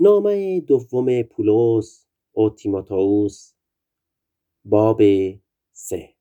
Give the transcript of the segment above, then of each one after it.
نامه دوم پولس و تیموتائوس باب 3.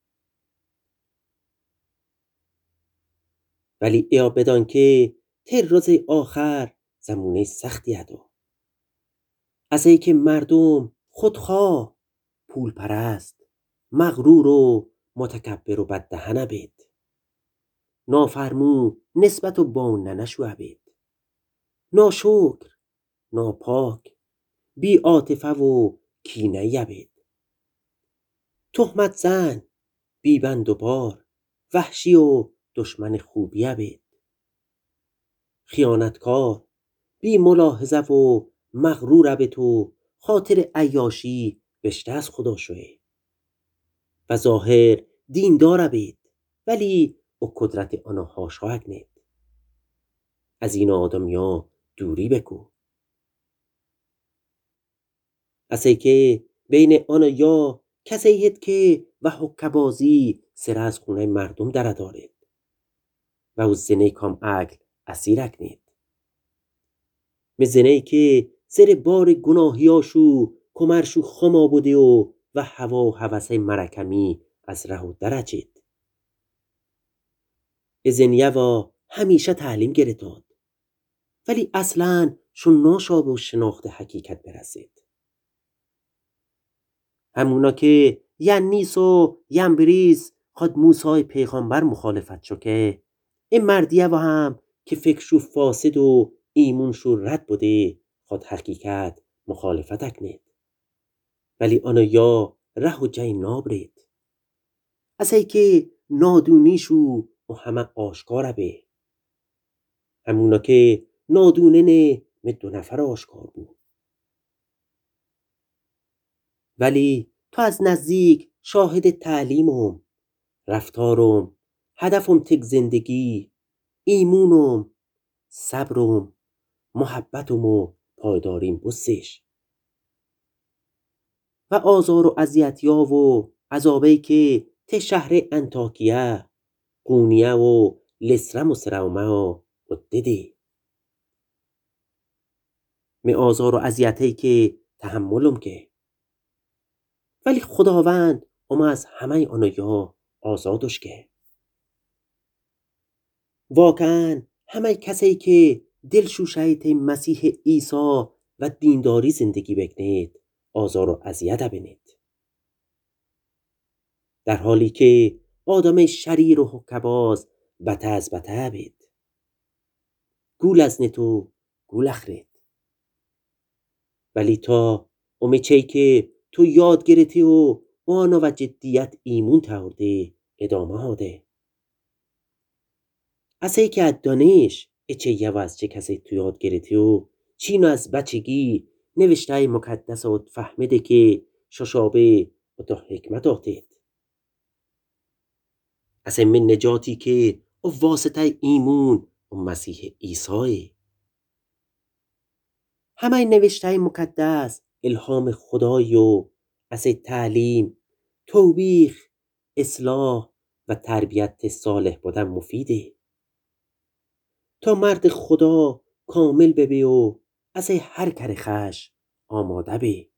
ولی ایا بدان که روز آخر زمونه سختی ادا از ای که مردم خودخواه، پول پرست، مغرور و متکبر و بددهن بید، نافرمو نسبت و با ننشو بید، ناشکر، ناپاک، بی عاطفه و کینه یبید، تهمت زن، بی بند و بار، وحشی و دشمن خوبی بید، خیانتکار، بی ملاحظه و مغرور بید و خاطر عیاشی بشته از خدا شوه و ظاهر دیندار بید ولی او قدرت آنها حاشا اکنید. از این آدمیا دوری بکو. اسی که بین آن یا کسی هد که و حکبازی سر از خونه مردم در دارد و او زنه کام عقل اسیر اکنید. مزنه که زیر بار گناهیاشو کمرشو خما بوده و هوا و هوسه مرکمی از ره و درچید. ازنیه و همیشه تعلیم گرتاد ولی اصلا شون ناشاب و شناخت حقیقت برسید. همونا که ینیس و ینبریز خود موسی پیغمبر مخالفت شو که این مردیه و هم که فکرشو فاسد و ایمونشو رد بوده خود حقیقت مخالفت اکنید. ولی آنو یا ره و جای نابرید از ای که نادونیشو و همه آشکار به همونا که نادونه نه می 2 نفر آشکار بود. ولی تو از نزدیک شاهد تعلیمم، رفتارم، هدفم تک زندگی، ایمونم، صبرم، محبتم و پایداریم بسش و آزار و اذیتیا و عذابی که ته شهر انطاکیه، قونیه و لسرم و سرومه و دیدی. می آزار و اذیتی که تحملم که ولی خداوند اما از همه آنها آزادش که واقعا همه کسی که دلشو شایط مسیح عیسی و دینداری زندگی بکنید آزار و اذیت بینید، در حالی که آدم شریر و حکباز بته از بته بید گول از نتو گول اخرید. ولی تا امیچه که تو یاد گرفتی و آنو و جدیت ایمون تورده ادامه هاده اسی که از دانش اچه یواز چه کسی تو یاد گرفتی و چینو از بچگی نوشته مقدس و فهمیده که ششابه و تا حکمت آتید اسی من نجاتی که او واسطه ایمون و مسیح عیسی همه نوشته مقدس الهام خدایی و اسی تعلیم، توبیخ، اصلاح و تربیت صالح بودن مفیده تا مرد خدا کامل ببی و از هر کر خش آماده بی.